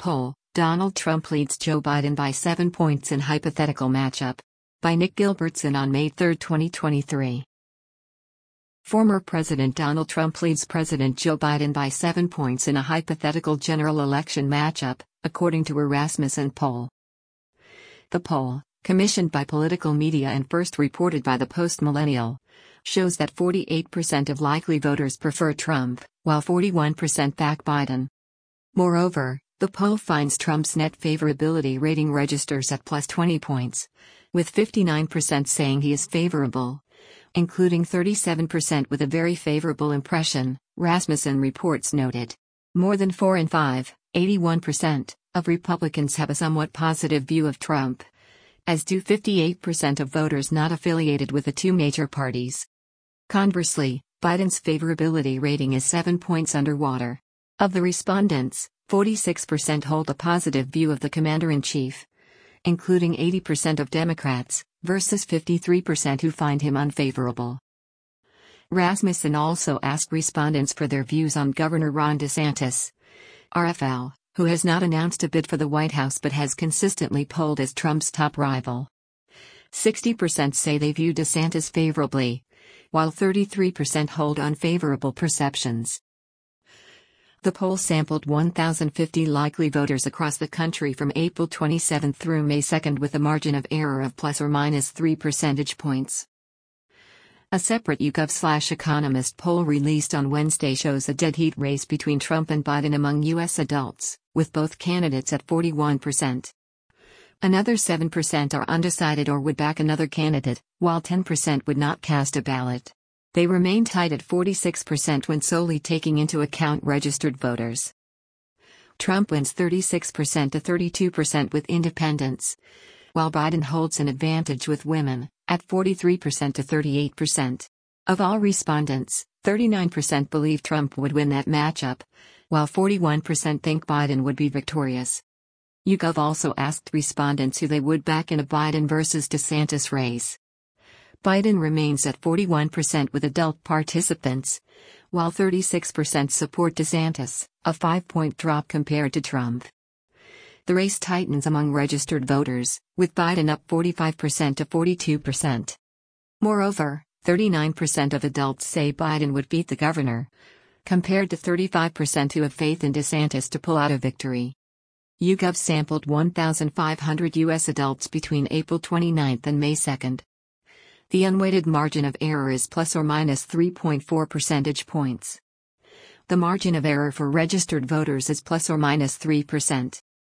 Poll: Donald Trump leads Joe Biden by 7 points in hypothetical matchup. By Nick Gilbertson on May 3, 2023. Former President Donald Trump leads President Joe Biden by 7 points in a hypothetical general election matchup, according to a Rasmussen poll. The poll, commissioned by Political Media and first reported by the Post-Millennial, shows that 48% of likely voters prefer Trump, while 41% back Biden. Moreover, the poll finds Trump's net favorability rating registers at plus 20 points, with 59% saying he is favorable, including 37% with a very favorable impression, Rasmussen reports noted. More than 4 in 5, 81%, of Republicans have a somewhat positive view of Trump, as do 58% of voters not affiliated with the two major parties. Conversely, Biden's favorability rating is 7 points underwater. Of the respondents, 46% hold a positive view of the commander-in-chief, including 80% of Democrats, versus 53% who find him unfavorable. Rasmussen also asked respondents for their views on Governor Ron DeSantis, RFL, who has not announced a bid for the White House but has consistently polled as Trump's top rival. 60% say they view DeSantis favorably, while 33% hold unfavorable perceptions. The poll sampled 1,050 likely voters across the country from April 27 through May 2 with a margin of error of plus or minus 3 percentage points. A separate YouGov/Economist poll released on Wednesday shows a dead heat race between Trump and Biden among U.S. adults, with both candidates at 41%. Another 7% are undecided or would back another candidate, while 10% would not cast a ballot. They remain tied at 46% when solely taking into account registered voters. Trump wins 36% to 32% with independents, while Biden holds an advantage with women, at 43% to 38%. Of all respondents, 39% believe Trump would win that matchup, while 41% think Biden would be victorious. YouGov also asked respondents who they would back in a Biden versus DeSantis race. Biden remains at 41% with adult participants, while 36% support DeSantis, a 5-point drop compared to Trump. The race tightens among registered voters, with Biden up 45% to 42%. Moreover, 39% of adults say Biden would beat the governor, compared to 35% who have faith in DeSantis to pull out a victory. YouGov sampled 1,500 U.S. adults between April 29 and May 2. The unweighted margin of error is plus or minus 3.4 percentage points. The margin of error for registered voters is plus or minus 3%.